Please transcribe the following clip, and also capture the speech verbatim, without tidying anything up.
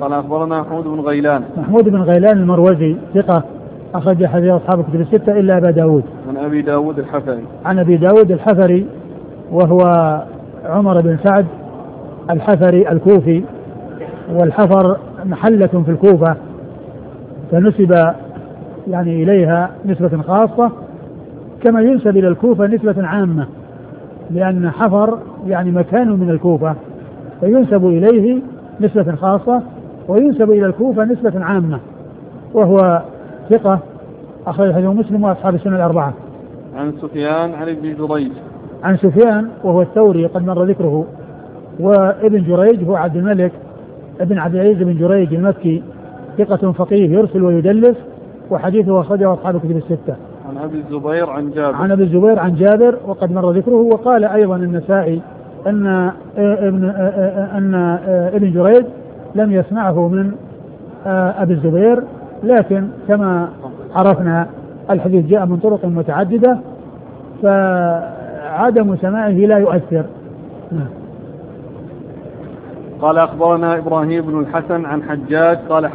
قال أخبرنا محمود بن غيلان. محمود بن غيلان المروزي ثقة أخرج حديث أصحاب الكتب الستة إلا أبا داود. عن أبي داود الحفري. عن أبي داود الحفري وهو عمر بن سعد الحفري الكوفي، والحفر محلة في الكوفة فنسب يعني إليها نسبة خاصة كما ينسب إلى الكوفة نسبة عامة، لأن حفر يعني مكان من الكوفة فينسب إليه نسبة خاصة وينسب إلى الكوفة نسبة عامة، وهو ثقة أخرج حديث مسلم وأصحاب السنة الأربعة. عن سفيان عن ابن جريج. عن سفيان وهو الثوري قد مر ذكره، وابن جريج هو عبد الملك ابن عبد العزيز بن جريج المكي ثقة فقيه يرسل ويدلس، وحديثه أخرجه أصحاب الكتب الستة. عن أبي الزبير عن جابر. عن أبي الزبير عن جابر وقد مر ذكره. وقال أيضا النسائي أن ابن أن ابن جريج لم يسمعه من أبي الزبير، لكن كما عرفنا الحديث جاء من طرق متعددة فعدم سماعه لا يؤثر. قال أخبرنا إبراهيم بن الحسن عن حجاج قال